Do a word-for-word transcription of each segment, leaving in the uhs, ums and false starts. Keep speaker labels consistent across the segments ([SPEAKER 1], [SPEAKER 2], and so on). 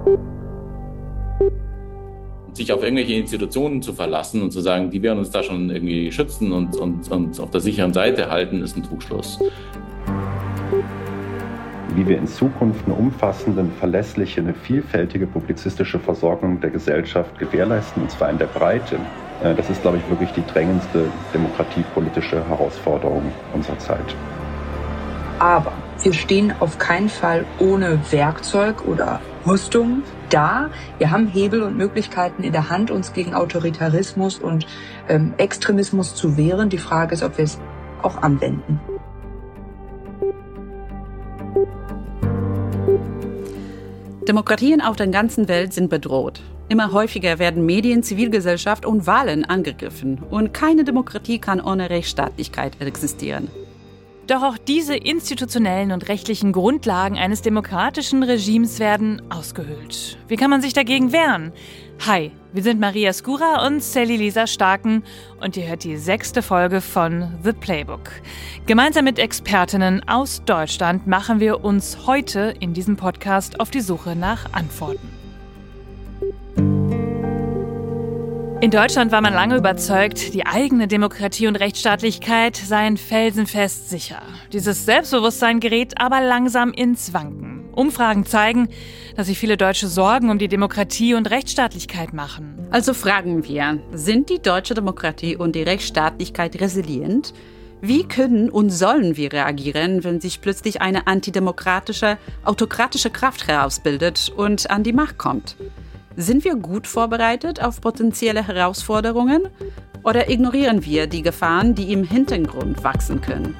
[SPEAKER 1] Sich auf irgendwelche Institutionen zu verlassen und zu sagen, die werden uns da schon irgendwie schützen und, und, und auf der sicheren Seite halten, ist ein Trugschluss.
[SPEAKER 2] Wie wir in Zukunft eine umfassende, eine verlässliche, eine vielfältige publizistische Versorgung der Gesellschaft gewährleisten, und zwar in der Breite, das ist, glaube ich, wirklich die drängendste demokratiepolitische Herausforderung unserer Zeit.
[SPEAKER 3] Aber wir stehen auf keinen Fall ohne Werkzeug oder Rüstung da. Wir haben Hebel und Möglichkeiten in der Hand, uns gegen Autoritarismus und ähm, Extremismus zu wehren. Die Frage ist, ob wir es auch anwenden.
[SPEAKER 4] Demokratien auf der ganzen Welt sind bedroht. Immer häufiger werden Medien, Zivilgesellschaft und Wahlen angegriffen. Und keine Demokratie kann ohne Rechtsstaatlichkeit existieren.
[SPEAKER 5] Doch auch diese institutionellen und rechtlichen Grundlagen eines demokratischen Regimes werden ausgehöhlt. Wie kann man sich dagegen wehren? Hi, wir sind Maria Skura und Sally Lisa Starken und ihr hört die sechste Folge von The Playbook. Gemeinsam mit Expertinnen aus Deutschland machen wir uns heute in diesem Podcast auf die Suche nach Antworten. In Deutschland war man lange überzeugt, die eigene Demokratie und Rechtsstaatlichkeit seien felsenfest sicher. Dieses Selbstbewusstsein gerät aber langsam ins Wanken. Umfragen zeigen, dass sich viele Deutsche Sorgen um die Demokratie und Rechtsstaatlichkeit machen.
[SPEAKER 4] Also fragen wir, sind die deutsche Demokratie und die Rechtsstaatlichkeit resilient? Wie können und sollen wir reagieren, wenn sich plötzlich eine antidemokratische, autokratische Kraft herausbildet und an die Macht kommt? Sind wir gut vorbereitet auf potenzielle Herausforderungen oder ignorieren wir die Gefahren, die im Hintergrund wachsen können?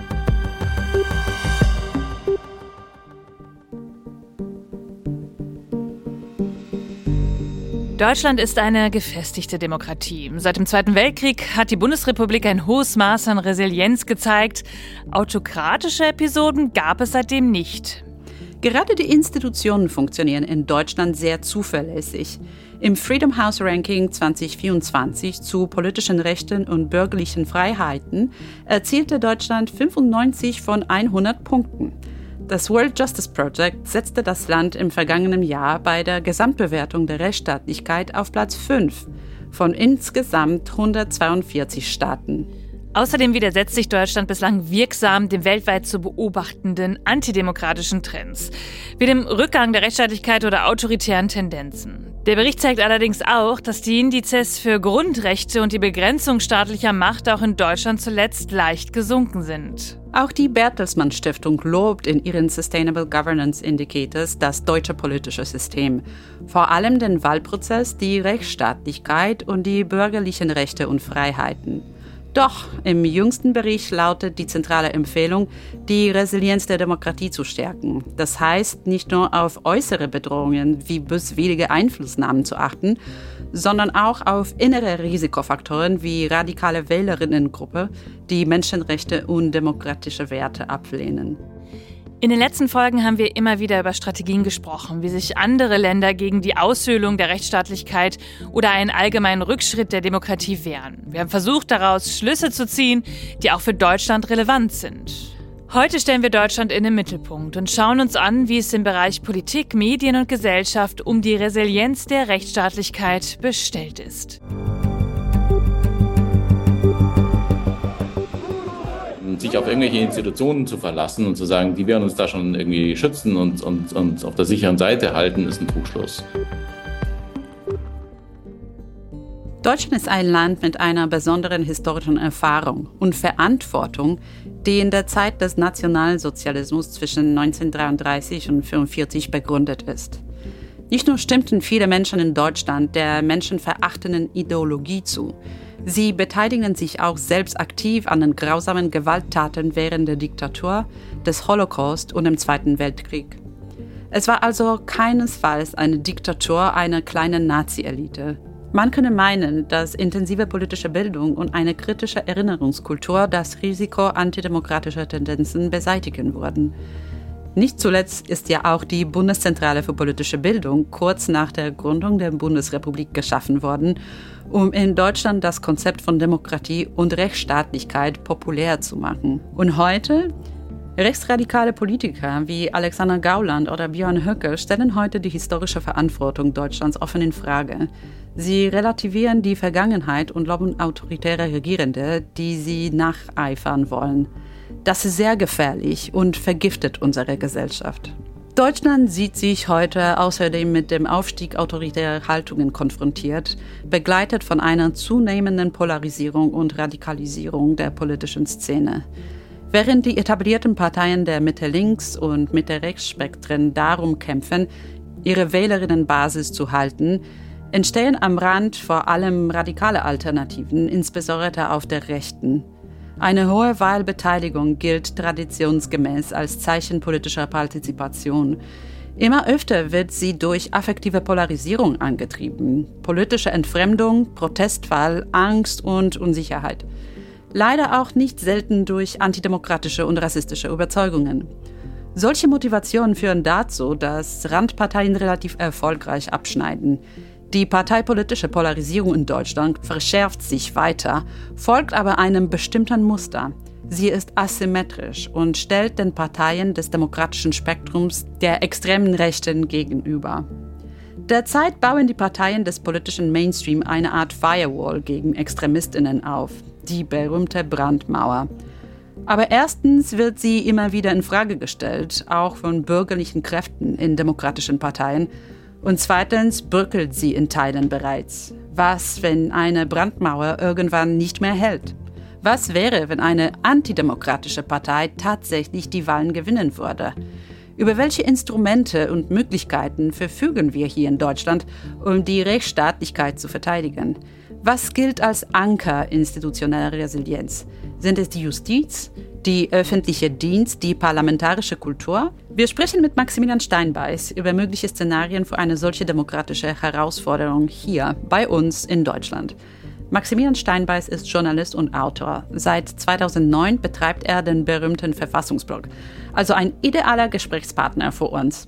[SPEAKER 5] Deutschland ist eine gefestigte Demokratie. Seit dem Zweiten Weltkrieg hat die Bundesrepublik ein hohes Maß an Resilienz gezeigt. Autokratische Episoden gab es seitdem nicht.
[SPEAKER 4] Gerade die Institutionen funktionieren in Deutschland sehr zuverlässig. Im Freedom House Ranking zwanzig vierundzwanzig zu politischen Rechten und bürgerlichen Freiheiten erzielte Deutschland fünfundneunzig von hundert Punkten. Das World Justice Project setzte das Land im vergangenen Jahr bei der Gesamtbewertung der Rechtsstaatlichkeit auf Platz fünf von insgesamt hundertzweiundvierzig Staaten.
[SPEAKER 5] Außerdem widersetzt sich Deutschland bislang wirksam den weltweit zu beobachtenden antidemokratischen Trends, wie dem Rückgang der Rechtsstaatlichkeit oder autoritären Tendenzen. Der Bericht zeigt allerdings auch, dass die Indizes für Grundrechte und die Begrenzung staatlicher Macht auch in Deutschland zuletzt leicht gesunken sind.
[SPEAKER 4] Auch die Bertelsmann Stiftung lobt in ihren Sustainable Governance Indicators das deutsche politische System. Vor allem den Wahlprozess, die Rechtsstaatlichkeit und die bürgerlichen Rechte und Freiheiten. Doch im jüngsten Bericht lautet die zentrale Empfehlung, die Resilienz der Demokratie zu stärken. Das heißt, nicht nur auf äußere Bedrohungen wie böswillige Einflussnahmen zu achten, sondern auch auf innere Risikofaktoren wie radikale Wählerinnengruppe, die Menschenrechte und demokratische Werte ablehnen.
[SPEAKER 5] In den letzten Folgen haben wir immer wieder über Strategien gesprochen, wie sich andere Länder gegen die Aushöhlung der Rechtsstaatlichkeit oder einen allgemeinen Rückschritt der Demokratie wehren. Wir haben versucht, daraus Schlüsse zu ziehen, die auch für Deutschland relevant sind. Heute stellen wir Deutschland in den Mittelpunkt und schauen uns an, wie es im Bereich Politik, Medien und Gesellschaft um die Resilienz der Rechtsstaatlichkeit bestellt ist.
[SPEAKER 1] Sich auf irgendwelche Institutionen zu verlassen und zu sagen, die werden uns da schon irgendwie schützen und, und, und auf der sicheren Seite halten, ist ein Trugschluss.
[SPEAKER 4] Deutschland ist ein Land mit einer besonderen historischen Erfahrung und Verantwortung, die in der Zeit des Nationalsozialismus zwischen neunzehnhundertdreiunddreißig und neunzehnhundertfünfundvierzig begründet ist. Nicht nur stimmten viele Menschen in Deutschland der menschenverachtenden Ideologie zu, sie beteiligen sich auch selbst aktiv an den grausamen Gewalttaten während der Diktatur, des Holocaust und im Zweiten Weltkrieg. Es war also keinesfalls eine Diktatur einer kleinen Nazi-Elite. Man könne meinen, dass intensive politische Bildung und eine kritische Erinnerungskultur das Risiko antidemokratischer Tendenzen beseitigen würden. Nicht zuletzt ist ja auch die Bundeszentrale für politische Bildung kurz nach der Gründung der Bundesrepublik geschaffen worden, um in Deutschland das Konzept von Demokratie und Rechtsstaatlichkeit populär zu machen. Und heute Rechtsradikale Politiker wie Alexander Gauland oder Björn Höcke stellen heute die historische Verantwortung Deutschlands offen in Frage. Sie relativieren die Vergangenheit und loben autoritäre Regierende, die sie nacheifern wollen. Das ist sehr gefährlich und vergiftet unsere Gesellschaft. Deutschland sieht sich heute außerdem mit dem Aufstieg autoritärer Haltungen konfrontiert, begleitet von einer zunehmenden Polarisierung und Radikalisierung der politischen Szene. Während die etablierten Parteien der Mitte-Links- und Mitte-Rechts-Spektren darum kämpfen, ihre Wählerinnenbasis zu halten, entstehen am Rand vor allem radikale Alternativen, insbesondere auf der Rechten. Eine hohe Wahlbeteiligung gilt traditionsgemäß als Zeichen politischer Partizipation. Immer öfter wird sie durch affektive Polarisierung angetrieben, politische Entfremdung, Protestwahl, Angst und Unsicherheit. Leider auch nicht selten durch antidemokratische und rassistische Überzeugungen. Solche Motivationen führen dazu, dass Randparteien relativ erfolgreich abschneiden. Die parteipolitische Polarisierung in Deutschland verschärft sich weiter, folgt aber einem bestimmten Muster. Sie ist asymmetrisch und stellt den Parteien des demokratischen Spektrums der extremen Rechten gegenüber. Derzeit bauen die Parteien des politischen Mainstream eine Art Firewall gegen ExtremistInnen auf, die berühmte Brandmauer. Aber erstens wird sie immer wieder in Frage gestellt, auch von bürgerlichen Kräften in demokratischen Parteien. Und zweitens bröckelt sie in Teilen bereits. Was, wenn eine Brandmauer irgendwann nicht mehr hält? Was wäre, wenn eine antidemokratische Partei tatsächlich die Wahlen gewinnen würde? Über welche Instrumente und Möglichkeiten verfügen wir hier in Deutschland, um die Rechtsstaatlichkeit zu verteidigen? Was gilt als Anker institutioneller Resilienz? Sind es die Justiz, die öffentliche Dienst, die parlamentarische Kultur? Wir sprechen mit Maximilian Steinbeiß über mögliche Szenarien für eine solche demokratische Herausforderung hier bei uns in Deutschland. Maximilian Steinbeiß ist Journalist und Autor. Seit zweitausendneun betreibt er den berühmten Verfassungsblog. Also ein idealer Gesprächspartner für uns.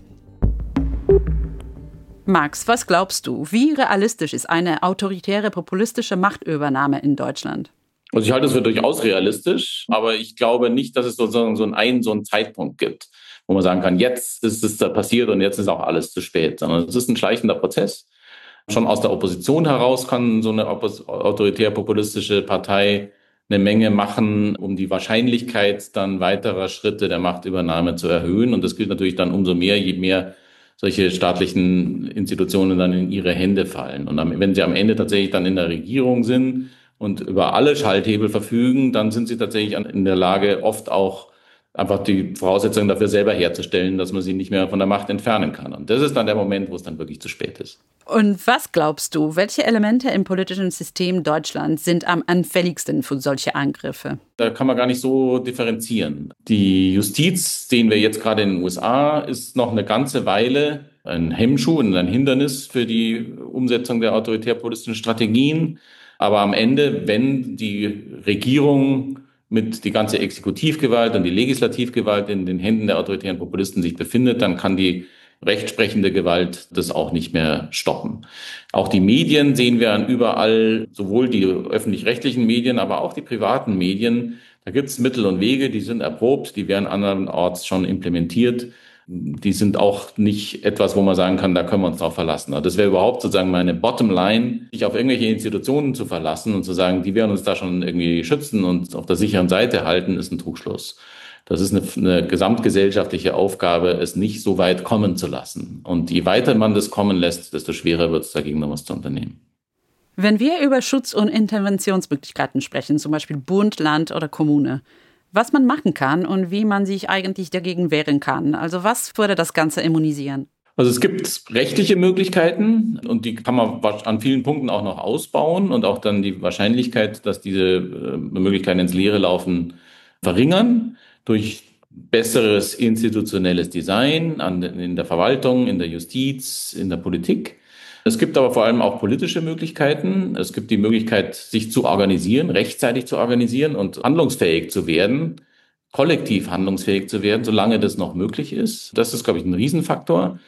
[SPEAKER 4] Max, was glaubst du, wie realistisch ist eine autoritäre populistische Machtübernahme in Deutschland?
[SPEAKER 1] Also ich halte es für durchaus realistisch, aber ich glaube nicht, dass es sozusagen so einen, so einen Zeitpunkt gibt, wo man sagen kann, jetzt ist es da passiert und jetzt ist auch alles zu spät, sondern es ist ein schleichender Prozess. Schon aus der Opposition heraus kann so eine autoritär-populistische Partei eine Menge machen, um die Wahrscheinlichkeit dann weiterer Schritte der Machtübernahme zu erhöhen. Und das gilt natürlich dann umso mehr, je mehr solche staatlichen Institutionen dann in ihre Hände fallen. Und wenn sie am Ende tatsächlich dann in der Regierung sind und über alle Schalthebel verfügen, dann sind sie tatsächlich in der Lage, oft auch einfach die Voraussetzungen dafür selber herzustellen, dass man sie nicht mehr von der Macht entfernen kann. Und das ist dann der Moment, wo es dann wirklich zu spät ist.
[SPEAKER 4] Und was glaubst du, welche Elemente im politischen System Deutschlands sind am anfälligsten für solche Angriffe?
[SPEAKER 1] Da kann man gar nicht so differenzieren. Die Justiz, sehen wir jetzt gerade in den U S A, ist noch eine ganze Weile ein Hemmschuh und ein Hindernis für die Umsetzung der autoritär-politischen Strategien. Aber am Ende, wenn die Regierung mit die ganze Exekutivgewalt und die Legislativgewalt in den Händen der autoritären Populisten sich befindet, dann kann die rechtsprechende Gewalt das auch nicht mehr stoppen. Auch die Medien sehen wir an überall, sowohl die öffentlich-rechtlichen Medien, aber auch die privaten Medien. Da gibt es Mittel und Wege, die sind erprobt, die werden andernorts schon implementiert. Die sind auch nicht etwas, wo man sagen kann, da können wir uns drauf verlassen. Das wäre überhaupt sozusagen meine Bottomline, sich auf irgendwelche Institutionen zu verlassen und zu sagen, die werden uns da schon irgendwie schützen und auf der sicheren Seite halten, ist ein Trugschluss. Das ist eine, eine gesamtgesellschaftliche Aufgabe, es nicht so weit kommen zu lassen. Und je weiter man das kommen lässt, desto schwerer wird es dagegen noch was zu unternehmen.
[SPEAKER 4] Wenn wir über Schutz- und Interventionsmöglichkeiten sprechen, zum Beispiel Bund, Land oder Kommune, was man machen kann und wie man sich eigentlich dagegen wehren kann. Also was würde das Ganze immunisieren?
[SPEAKER 1] Also es gibt rechtliche Möglichkeiten und die kann man an vielen Punkten auch noch ausbauen und auch dann die Wahrscheinlichkeit, dass diese Möglichkeiten ins Leere laufen, verringern durch besseres institutionelles Design in der Verwaltung, in der Justiz, in der Politik. Es gibt aber vor allem auch politische Möglichkeiten. Es gibt die Möglichkeit, sich zu organisieren, rechtzeitig zu organisieren und handlungsfähig zu werden, kollektiv handlungsfähig zu werden, solange das noch möglich ist. Das ist, glaube ich, ein Riesenfaktor.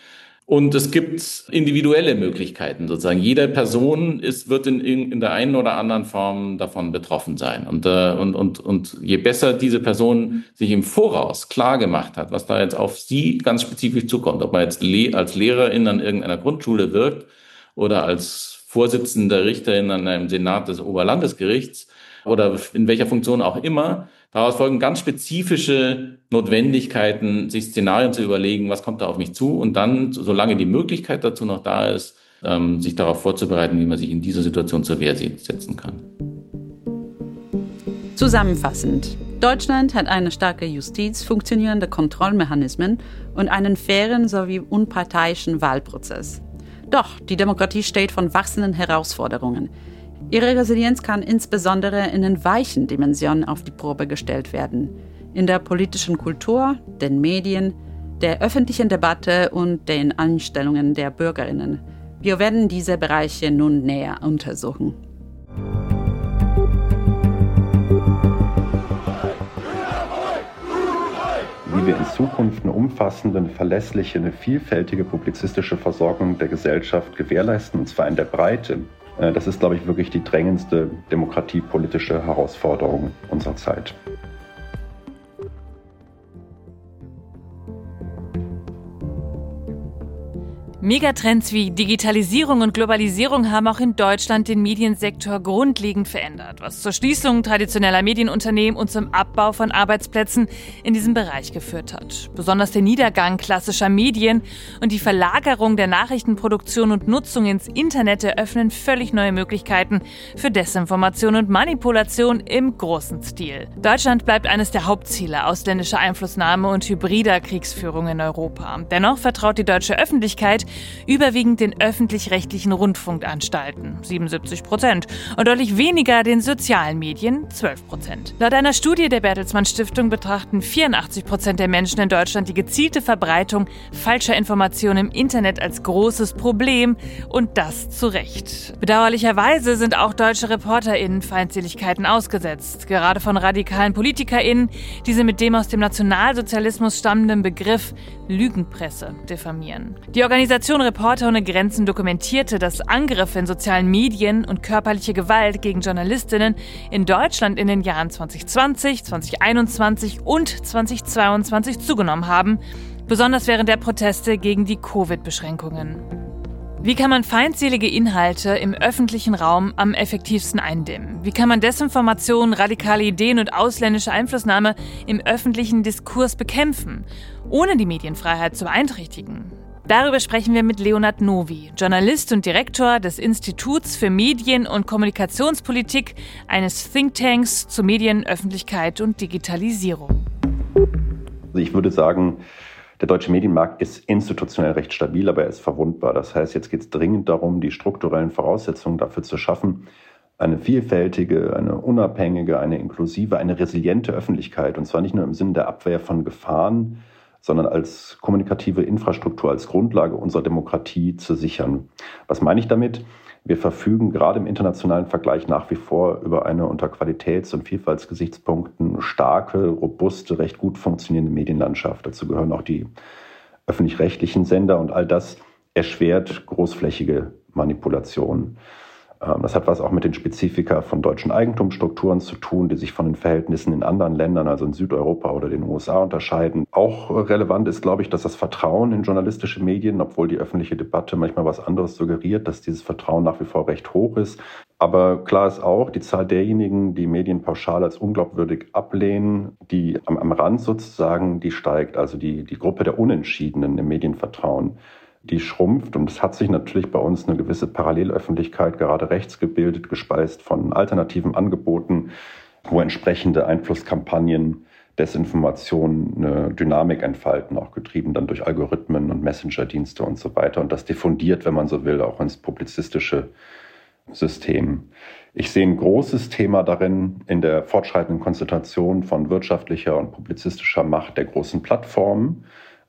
[SPEAKER 1] Und es gibt individuelle Möglichkeiten sozusagen. Jede Person ist, wird in, in der einen oder anderen Form davon betroffen sein. Und, äh, und, und, und je besser diese Person sich im Voraus klar gemacht hat, was da jetzt auf sie ganz spezifisch zukommt, ob man jetzt le- als Lehrerin an irgendeiner Grundschule wirkt oder als Vorsitzender Richterin an einem Senat des Oberlandesgerichts oder in welcher Funktion auch immer, daraus folgen ganz spezifische Notwendigkeiten, sich Szenarien zu überlegen, was kommt da auf mich zu und dann, solange die Möglichkeit dazu noch da ist, ähm, sich darauf vorzubereiten, wie man sich in dieser Situation zur Wehr setzen kann.
[SPEAKER 4] Zusammenfassend. Deutschland hat eine starke Justiz, funktionierende Kontrollmechanismen und einen fairen sowie unparteiischen Wahlprozess. Doch die Demokratie steht vor wachsenden Herausforderungen. Ihre Resilienz kann insbesondere in den weichen Dimensionen auf die Probe gestellt werden. In der politischen Kultur, den Medien, der öffentlichen Debatte und den Einstellungen der Bürgerinnen. Wir werden diese Bereiche nun näher untersuchen.
[SPEAKER 2] Wie wir in Zukunft eine umfassende, eine verlässliche, eine vielfältige publizistische Versorgung der Gesellschaft gewährleisten, und zwar in der Breite. Das ist, glaube ich, wirklich die drängendste demokratiepolitische Herausforderung unserer Zeit.
[SPEAKER 5] Megatrends wie Digitalisierung und Globalisierung haben auch in Deutschland den Mediensektor grundlegend verändert, was zur Schließung traditioneller Medienunternehmen und zum Abbau von Arbeitsplätzen in diesem Bereich geführt hat. Besonders der Niedergang klassischer Medien und die Verlagerung der Nachrichtenproduktion und Nutzung ins Internet eröffnen völlig neue Möglichkeiten für Desinformation und Manipulation im großen Stil. Deutschland bleibt eines der Hauptziele ausländischer Einflussnahme und hybrider Kriegsführung in Europa. Dennoch vertraut die deutsche Öffentlichkeit überwiegend den öffentlich-rechtlichen Rundfunkanstalten, siebenundsiebzig Prozent, und deutlich weniger den sozialen Medien, zwölf Prozent. Laut einer Studie der Bertelsmann Stiftung betrachten vierundachtzig Prozent der Menschen in Deutschland die gezielte Verbreitung falscher Informationen im Internet als großes Problem, und das zu Recht. Bedauerlicherweise sind auch deutsche ReporterInnen Feindseligkeiten ausgesetzt, gerade von radikalen PolitikerInnen, die sie mit dem aus dem Nationalsozialismus stammenden Begriff Lügenpresse diffamieren. Die Organisation Reporter ohne Grenzen dokumentierte, dass Angriffe in sozialen Medien und körperliche Gewalt gegen JournalistInnen in Deutschland in den Jahren zwanzig zwanzig, zwanzig einundzwanzig und zwanzig zweiundzwanzig zugenommen haben, besonders während der Proteste gegen die Covid-Beschränkungen. Wie kann man feindselige Inhalte im öffentlichen Raum am effektivsten eindämmen? Wie kann man Desinformation, radikale Ideen und ausländische Einflussnahme im öffentlichen Diskurs bekämpfen, ohne die Medienfreiheit zu beeinträchtigen? Darüber sprechen wir mit Leonhard Nowy, Journalist und Direktor des Instituts für Medien- und Kommunikationspolitik, eines Thinktanks zu Medien, Öffentlichkeit und Digitalisierung.
[SPEAKER 2] Also ich würde sagen, der deutsche Medienmarkt ist institutionell recht stabil, aber er ist verwundbar. Das heißt, jetzt geht es dringend darum, die strukturellen Voraussetzungen dafür zu schaffen, eine vielfältige, eine unabhängige, eine inklusive, eine resiliente Öffentlichkeit. Und zwar nicht nur im Sinne der Abwehr von Gefahren, sondern als kommunikative Infrastruktur, als Grundlage unserer Demokratie zu sichern. Was meine ich damit? Wir verfügen gerade im internationalen Vergleich nach wie vor über eine unter Qualitäts- und Vielfaltsgesichtspunkten starke, robuste, recht gut funktionierende Medienlandschaft. Dazu gehören auch die öffentlich-rechtlichen Sender, und all das erschwert großflächige Manipulationen. Das hat was auch mit den Spezifika von deutschen Eigentumsstrukturen zu tun, die sich von den Verhältnissen in anderen Ländern, also in Südeuropa oder den U S A, unterscheiden. Auch relevant ist, glaube ich, dass das Vertrauen in journalistische Medien, obwohl die öffentliche Debatte manchmal was anderes suggeriert, dass dieses Vertrauen nach wie vor recht hoch ist. Aber klar ist auch, die Zahl derjenigen, die Medien pauschal als unglaubwürdig ablehnen, die am, am Rand sozusagen, die steigt. Also die, die Gruppe der Unentschiedenen im Medienvertrauen, die schrumpft, und es hat sich natürlich bei uns eine gewisse Parallelöffentlichkeit, gerade rechts gebildet, gespeist von alternativen Angeboten, wo entsprechende Einflusskampagnen, Desinformation eine Dynamik entfalten, auch getrieben dann durch Algorithmen und Messenger-Dienste und so weiter. Und das diffundiert, wenn man so will, auch ins publizistische System. Ich sehe ein großes Thema darin in der fortschreitenden Konzentration von wirtschaftlicher und publizistischer Macht der großen Plattformen,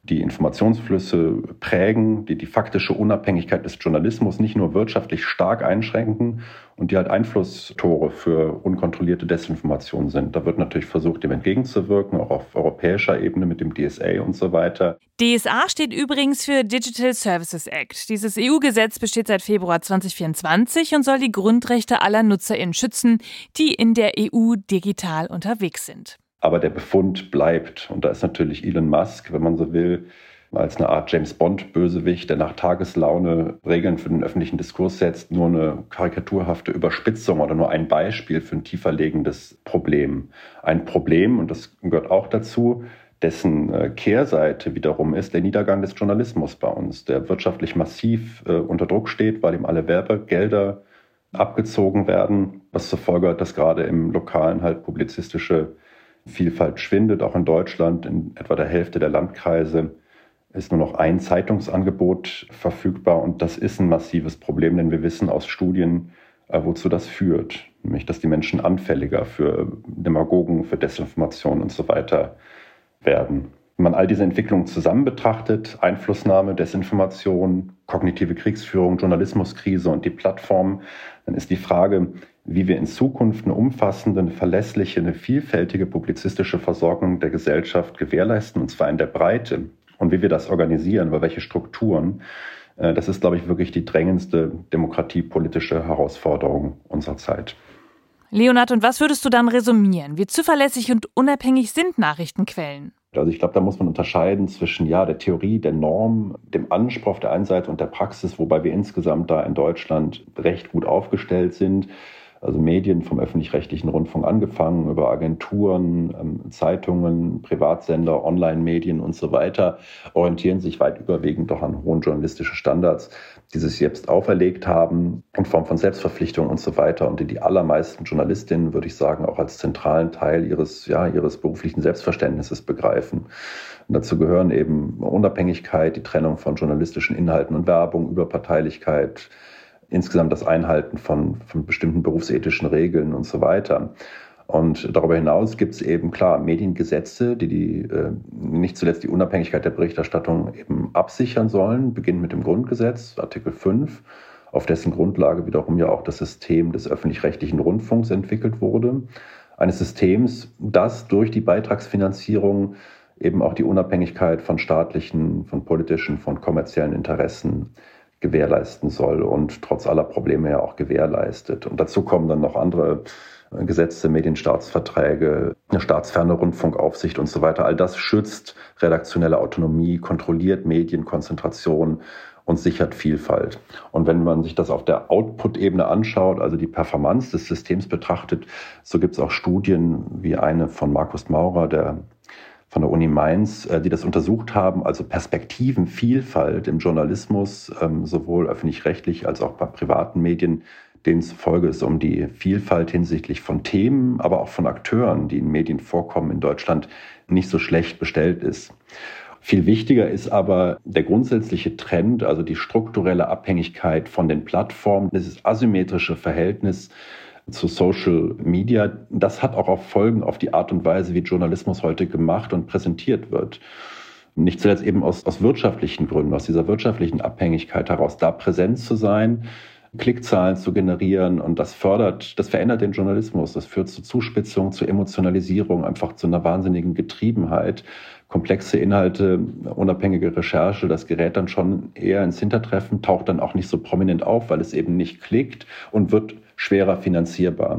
[SPEAKER 2] die Informationsflüsse prägen, die die faktische Unabhängigkeit des Journalismus nicht nur wirtschaftlich stark einschränken und die halt Einflusstore für unkontrollierte Desinformation sind. Da wird natürlich versucht, dem entgegenzuwirken, auch auf europäischer Ebene mit dem D S A und so weiter.
[SPEAKER 5] D S A steht übrigens für Digital Services Act. Dieses E U-Gesetz besteht seit Februar zwanzig vierundzwanzig und soll die Grundrechte aller NutzerInnen schützen, die in der E U digital unterwegs sind.
[SPEAKER 2] Aber der Befund bleibt. Und da ist natürlich Elon Musk, wenn man so will, als eine Art James-Bond-Bösewicht, der nach Tageslaune Regeln für den öffentlichen Diskurs setzt, nur eine karikaturhafte Überspitzung oder nur ein Beispiel für ein tiefer liegendes Problem. Ein Problem, und das gehört auch dazu, dessen Kehrseite wiederum ist der Niedergang des Journalismus bei uns, der wirtschaftlich massiv äh, unter Druck steht, weil ihm alle Werbegelder abgezogen werden, was zur Folge hat, dass gerade im Lokalen halt publizistische Vielfalt schwindet, auch in Deutschland. In etwa der Hälfte der Landkreise ist nur noch ein Zeitungsangebot verfügbar. Und das ist ein massives Problem, denn wir wissen aus Studien, wozu das führt. Nämlich, dass die Menschen anfälliger für Demagogen, für Desinformation und so weiter werden. Wenn man all diese Entwicklungen zusammen betrachtet, Einflussnahme, Desinformation, kognitive Kriegsführung, Journalismuskrise und die Plattformen, dann ist die Frage, wie wir in Zukunft eine umfassende, eine verlässliche, eine vielfältige publizistische Versorgung der Gesellschaft gewährleisten, und zwar in der Breite. Und wie wir das organisieren, über welche Strukturen, das ist, glaube ich, wirklich die drängendste demokratiepolitische Herausforderung unserer Zeit.
[SPEAKER 5] Leonhard, und was würdest du dann resümieren? Wie zuverlässig und unabhängig sind Nachrichtenquellen?
[SPEAKER 2] Also ich glaube, da muss man unterscheiden zwischen ja der Theorie, der Norm, dem Anspruch auf der einen Seite und der Praxis, wobei wir insgesamt da in Deutschland recht gut aufgestellt sind. Also Medien vom öffentlich-rechtlichen Rundfunk angefangen, über Agenturen, Zeitungen, Privatsender, Online-Medien und so weiter, orientieren sich weit überwiegend doch an hohen journalistischen Standards, die sich selbst auferlegt haben, in Form von Selbstverpflichtungen und so weiter, und die die allermeisten Journalistinnen, würde ich sagen, auch als zentralen Teil ihres, ja, ihres beruflichen Selbstverständnisses begreifen. Und dazu gehören eben Unabhängigkeit, die Trennung von journalistischen Inhalten und Werbung, Überparteilichkeit, insgesamt das Einhalten von, von bestimmten berufsethischen Regeln und so weiter. Und darüber hinaus gibt es eben, klar, Mediengesetze, die, die äh, nicht zuletzt die Unabhängigkeit der Berichterstattung eben absichern sollen, beginnend mit dem Grundgesetz, Artikel fünf, auf dessen Grundlage wiederum ja auch das System des öffentlich-rechtlichen Rundfunks entwickelt wurde. Eines Systems, das durch die Beitragsfinanzierung eben auch die Unabhängigkeit von staatlichen, von politischen, von kommerziellen Interessen gewährleisten soll und trotz aller Probleme ja auch gewährleistet. Und dazu kommen dann noch andere Gesetze, Medienstaatsverträge, eine staatsferne Rundfunkaufsicht und so weiter. All das schützt redaktionelle Autonomie, kontrolliert Medienkonzentration und sichert Vielfalt. Und wenn man sich das auf der Output-Ebene anschaut, also die Performance des Systems betrachtet, so gibt es auch Studien wie eine von Markus Maurer, der von der Uni Mainz, die das untersucht haben, also Perspektivenvielfalt im Journalismus, sowohl öffentlich-rechtlich als auch bei privaten Medien, denen zufolge es um die Vielfalt hinsichtlich von Themen, aber auch von Akteuren, die in Medien vorkommen, in Deutschland nicht so schlecht bestellt ist. Viel wichtiger ist aber der grundsätzliche Trend, also die strukturelle Abhängigkeit von den Plattformen, dieses asymmetrische Verhältnis zu Social Media. Das hat auch Folgen auf die Art und Weise, wie Journalismus heute gemacht und präsentiert wird. Nicht zuletzt eben aus, aus wirtschaftlichen Gründen, aus dieser wirtschaftlichen Abhängigkeit heraus, da präsent zu sein, Klickzahlen zu generieren, und das fördert, das verändert den Journalismus. Das führt zu Zuspitzung, zu Emotionalisierung, einfach zu einer wahnsinnigen Getriebenheit. Komplexe Inhalte, unabhängige Recherche, das gerät dann schon eher ins Hintertreffen, taucht dann auch nicht so prominent auf, weil es eben nicht klickt und wird schwerer finanzierbar.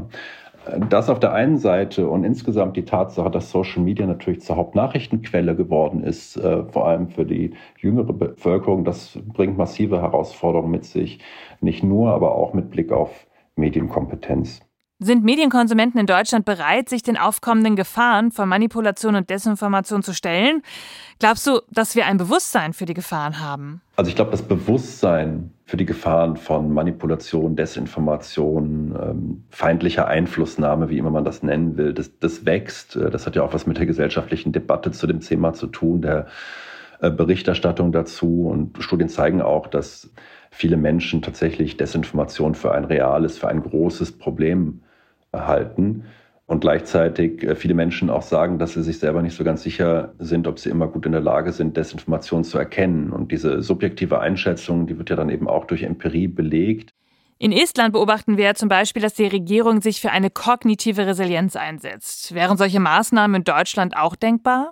[SPEAKER 2] Das auf der einen Seite und insgesamt die Tatsache, dass Social Media natürlich zur Hauptnachrichtenquelle geworden ist, äh, vor allem für die jüngere Bevölkerung, das bringt massive Herausforderungen mit sich. Nicht nur, aber auch mit Blick auf Medienkompetenz.
[SPEAKER 5] Sind Medienkonsumenten in Deutschland bereit, sich den aufkommenden Gefahren von Manipulation und Desinformation zu stellen? Glaubst du, dass wir ein Bewusstsein für die Gefahren haben?
[SPEAKER 2] Also ich glaube, das Bewusstsein für die Gefahren von Manipulation, Desinformation, ähm, feindlicher Einflussnahme, wie immer man das nennen will, das, das wächst. Das hat ja auch was mit der gesellschaftlichen Debatte zu dem Thema zu tun, der äh, Berichterstattung dazu. Und Studien zeigen auch, dass viele Menschen tatsächlich Desinformation für ein reales, für ein großes Problem halten. Und gleichzeitig viele Menschen auch sagen, dass sie sich selber nicht so ganz sicher sind, ob sie immer gut in der Lage sind, Desinformation zu erkennen. Und diese subjektive Einschätzung, die wird ja dann eben auch durch Empirie belegt.
[SPEAKER 5] In Estland beobachten wir ja zum Beispiel, dass die Regierung sich für eine kognitive Resilienz einsetzt. Wären solche Maßnahmen in Deutschland auch denkbar?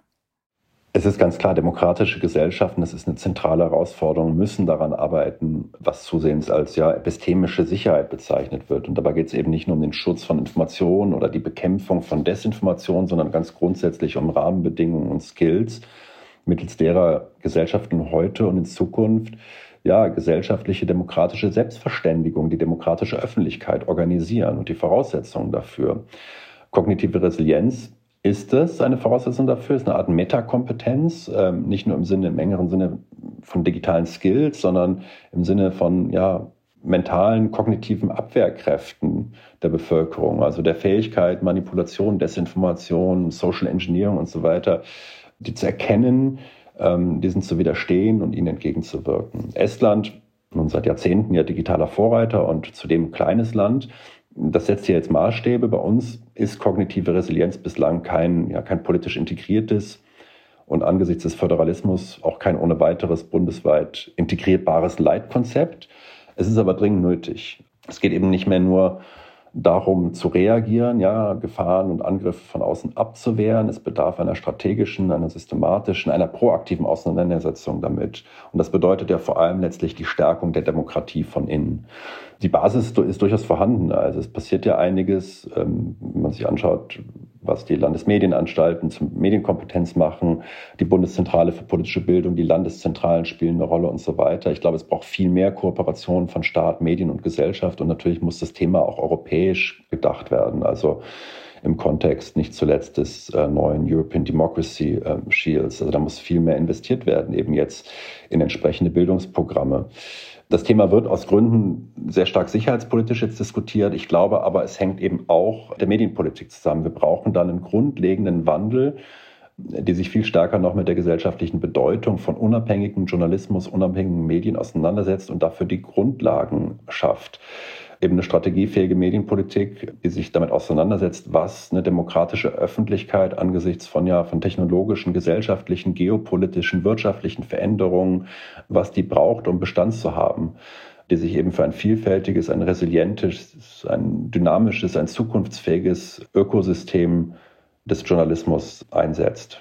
[SPEAKER 2] Es ist ganz klar, demokratische Gesellschaften, das ist eine zentrale Herausforderung, müssen daran arbeiten, was zusehends als ja epistemische Sicherheit bezeichnet wird. Und dabei geht es eben nicht nur um den Schutz von Informationen oder die Bekämpfung von Desinformation, sondern ganz grundsätzlich um Rahmenbedingungen und Skills, mittels derer Gesellschaften heute und in Zukunft ja gesellschaftliche demokratische Selbstverständigung, die demokratische Öffentlichkeit organisieren und die Voraussetzungen dafür. Kognitive Resilienz ist es eine Voraussetzung dafür, ist eine Art Metakompetenz, ähm, nicht nur im Sinne, im engeren Sinne von digitalen Skills, sondern im Sinne von ja, mentalen, kognitiven Abwehrkräften der Bevölkerung, also der Fähigkeit, Manipulation, Desinformation, Social Engineering und so weiter, die zu erkennen, ähm, diesen zu widerstehen und ihnen entgegenzuwirken. Estland, nun seit Jahrzehnten ja digitaler Vorreiter und zudem kleines Land, das setzt hier jetzt Maßstäbe. Bei uns ist kognitive Resilienz bislang kein, ja, kein politisch integriertes und angesichts des Föderalismus auch kein ohne weiteres bundesweit integrierbares Leitkonzept. Es ist aber dringend nötig. Es geht eben nicht mehr nur darum zu reagieren, ja, Gefahren und Angriffe von außen abzuwehren. Es bedarf einer strategischen, einer systematischen, einer proaktiven Auseinandersetzung damit. Und das bedeutet ja vor allem letztlich die Stärkung der Demokratie von innen. Die Basis ist durchaus vorhanden. Also es passiert ja einiges, wenn man sich anschaut, was die Landesmedienanstalten zur Medienkompetenz machen, die Bundeszentrale für politische Bildung, die Landeszentralen spielen eine Rolle und so weiter. Ich glaube, es braucht viel mehr Kooperation von Staat, Medien und Gesellschaft. Und natürlich muss das Thema auch europäisch gedacht werden. Also im Kontext nicht zuletzt des äh, neuen European Democracy äh, Shields. Also da muss viel mehr investiert werden, eben jetzt in entsprechende Bildungsprogramme. Das Thema wird aus Gründen sehr stark sicherheitspolitisch jetzt diskutiert. Ich glaube aber, es hängt eben auch der Medienpolitik zusammen. Wir brauchen dann einen grundlegenden Wandel, die sich viel stärker noch mit der gesellschaftlichen Bedeutung von unabhängigem Journalismus, unabhängigen Medien auseinandersetzt und dafür die Grundlagen schafft. Eben eine strategiefähige Medienpolitik, die sich damit auseinandersetzt, was eine demokratische Öffentlichkeit angesichts von ja von technologischen, gesellschaftlichen, geopolitischen, wirtschaftlichen Veränderungen, was die braucht, um Bestand zu haben, die sich eben für ein vielfältiges, ein resilientes, ein dynamisches, ein zukunftsfähiges Ökosystem des Journalismus einsetzt.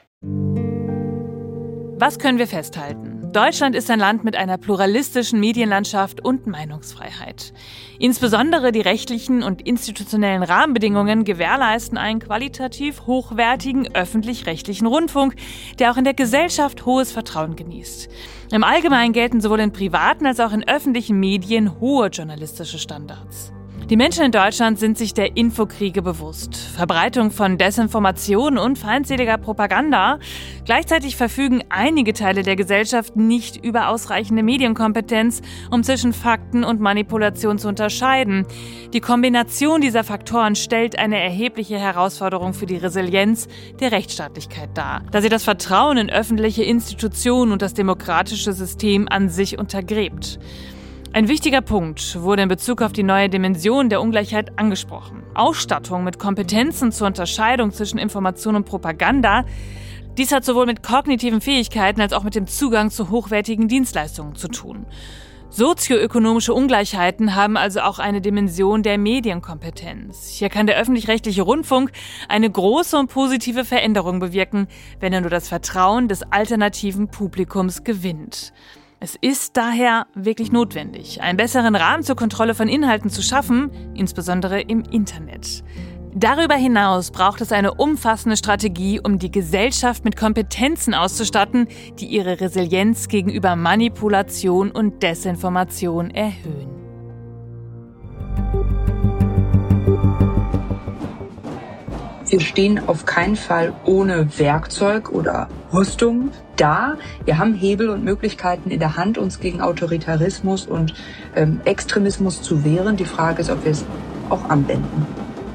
[SPEAKER 5] Was können wir festhalten? Deutschland ist ein Land mit einer pluralistischen Medienlandschaft und Meinungsfreiheit. Insbesondere die rechtlichen und institutionellen Rahmenbedingungen gewährleisten einen qualitativ hochwertigen öffentlich-rechtlichen Rundfunk, der auch in der Gesellschaft hohes Vertrauen genießt. Im Allgemeinen gelten sowohl in privaten als auch in öffentlichen Medien hohe journalistische Standards. Die Menschen in Deutschland sind sich der Infokriege bewusst. Verbreitung von Desinformation und feindseliger Propaganda. Gleichzeitig verfügen einige Teile der Gesellschaft nicht über ausreichende Medienkompetenz, um zwischen Fakten und Manipulation zu unterscheiden. Die Kombination dieser Faktoren stellt eine erhebliche Herausforderung für die Resilienz der Rechtsstaatlichkeit dar, da sie das Vertrauen in öffentliche Institutionen und das demokratische System an sich untergräbt. Ein wichtiger Punkt wurde in Bezug auf die neue Dimension der Ungleichheit angesprochen. Ausstattung mit Kompetenzen zur Unterscheidung zwischen Information und Propaganda. Dies hat sowohl mit kognitiven Fähigkeiten als auch mit dem Zugang zu hochwertigen Dienstleistungen zu tun. Sozioökonomische Ungleichheiten haben also auch eine Dimension der Medienkompetenz. Hier kann der öffentlich-rechtliche Rundfunk eine große und positive Veränderung bewirken, wenn er nur das Vertrauen des alternativen Publikums gewinnt. Es ist daher wirklich notwendig, einen besseren Rahmen zur Kontrolle von Inhalten zu schaffen, insbesondere im Internet. Darüber hinaus braucht es eine umfassende Strategie, um die Gesellschaft mit Kompetenzen auszustatten, die ihre Resilienz gegenüber Manipulation und Desinformation erhöhen.
[SPEAKER 3] Wir stehen auf keinen Fall ohne Werkzeug oder Rüstung da. Wir haben Hebel und Möglichkeiten in der Hand, uns gegen Autoritarismus und ähm, Extremismus zu wehren. Die Frage ist, ob wir es auch anwenden.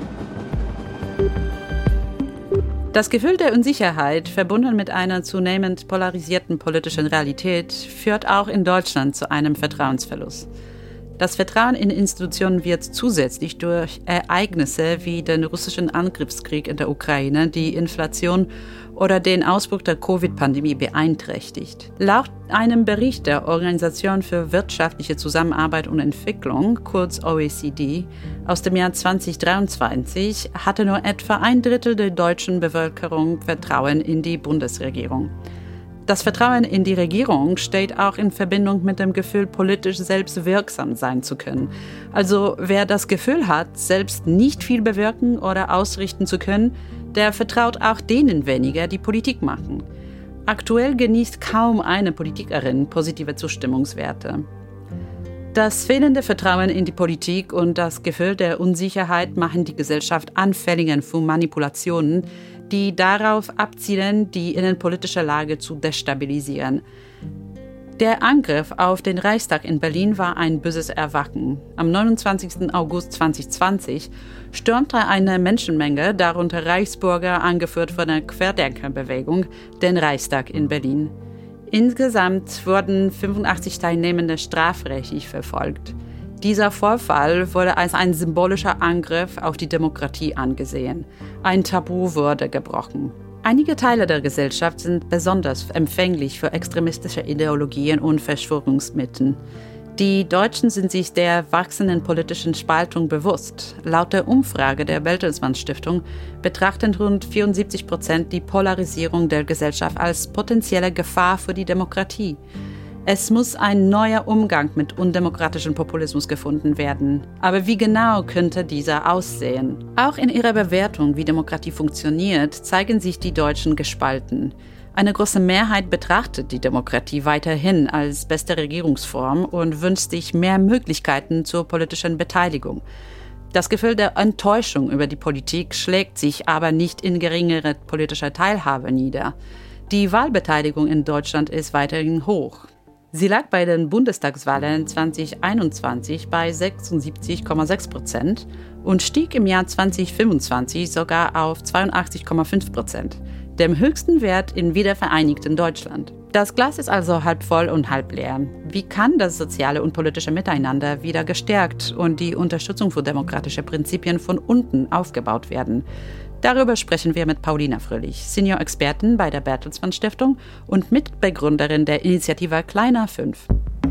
[SPEAKER 4] Das Gefühl der Unsicherheit, verbunden mit einer zunehmend polarisierten politischen Realität, führt auch in Deutschland zu einem Vertrauensverlust. Das Vertrauen in Institutionen wird zusätzlich durch Ereignisse wie den russischen Angriffskrieg in der Ukraine, die Inflation oder den Ausbruch der Covid-Pandemie beeinträchtigt. Laut einem Bericht der Organisation für wirtschaftliche Zusammenarbeit und Entwicklung, kurz O E C D, aus dem Jahr zwanzig dreiundzwanzig hatte nur etwa ein Drittel der deutschen Bevölkerung Vertrauen in die Bundesregierung. Das Vertrauen in die Regierung steht auch in Verbindung mit dem Gefühl, politisch selbst wirksam sein zu können. Also wer das Gefühl hat, selbst nicht viel bewirken oder ausrichten zu können, der vertraut auch denen weniger, die Politik machen. Aktuell genießt kaum eine Politikerin positive Zustimmungswerte. Das fehlende Vertrauen in die Politik und das Gefühl der Unsicherheit machen die Gesellschaft anfälliger für Manipulationen, die darauf abzielen, die innenpolitische Lage zu destabilisieren. Der Angriff auf den Reichstag in Berlin war ein böses Erwachen. Am neunundzwanzigsten August zweitausendzwanzig stürmte eine Menschenmenge, darunter Reichsbürger, angeführt von der Querdenkerbewegung, den Reichstag in Berlin. Insgesamt wurden fünfundachtzig Teilnehmende strafrechtlich verfolgt. Dieser Vorfall wurde als ein symbolischer Angriff auf die Demokratie angesehen. Ein Tabu wurde gebrochen. Einige Teile der Gesellschaft sind besonders empfänglich für extremistische Ideologien und Verschwörungsmythen. Die Deutschen sind sich der wachsenden politischen Spaltung bewusst. Laut der Umfrage der Bertelsmann Stiftung betrachten rund vierundsiebzig Prozent die Polarisierung der Gesellschaft als potenzielle Gefahr für die Demokratie. Es muss ein neuer Umgang mit undemokratischem Populismus gefunden werden. Aber wie genau könnte dieser aussehen? Auch in ihrer Bewertung, wie Demokratie funktioniert, zeigen sich die Deutschen gespalten. Eine große Mehrheit betrachtet die Demokratie weiterhin als beste Regierungsform und wünscht sich mehr Möglichkeiten zur politischen Beteiligung. Das Gefühl der Enttäuschung über die Politik schlägt sich aber nicht in geringere politischer Teilhabe nieder. Die Wahlbeteiligung in Deutschland ist weiterhin hoch. Sie lag bei den Bundestagswahlen zwanzig einundzwanzig bei sechsundsiebzig Komma sechs Prozent und stieg im Jahr zwanzig fünfundzwanzig sogar auf zweiundachtzig Komma fünf Prozent, dem höchsten Wert im wiedervereinigten Deutschland. Das Glas ist also halb voll und halb leer. Wie kann das soziale und politische Miteinander wieder gestärkt und die Unterstützung für demokratische Prinzipien von unten aufgebaut werden? Darüber sprechen wir mit Paulina Fröhlich, Senior-Expertin bei der Bertelsmann Stiftung und Mitbegründerin der Initiative Kleiner fünf.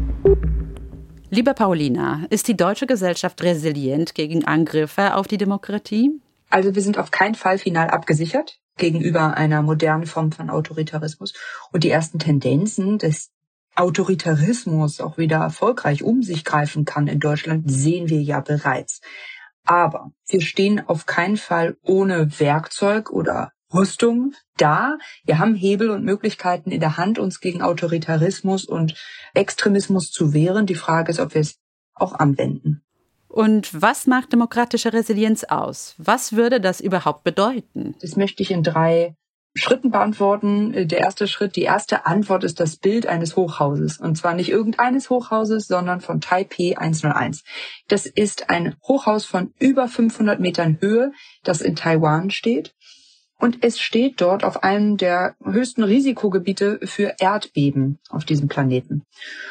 [SPEAKER 4] Liebe Paulina, ist die deutsche Gesellschaft resilient gegen Angriffe auf die Demokratie?
[SPEAKER 3] Also wir sind auf keinen Fall final abgesichert gegenüber einer modernen Form von Autoritarismus. Und die ersten Tendenzen des Autoritarismus auch wieder erfolgreich um sich greifen kann in Deutschland, sehen wir ja bereits. Aber wir stehen auf keinen Fall ohne Werkzeug oder Rüstung da. Wir haben Hebel und Möglichkeiten in der Hand, uns gegen Autoritarismus und Extremismus zu wehren. Die Frage ist, ob wir es auch anwenden.
[SPEAKER 4] Und was macht demokratische Resilienz aus? Was würde das überhaupt bedeuten?
[SPEAKER 3] Das möchte ich in drei Schritten beantworten. Der erste Schritt, die erste Antwort ist das Bild eines Hochhauses. Und zwar nicht irgendeines Hochhauses, sondern von Taipei hunderteins. Das ist ein Hochhaus von über fünfhundert Metern Höhe, das in Taiwan steht. Und es steht dort auf einem der höchsten Risikogebiete für Erdbeben auf diesem Planeten.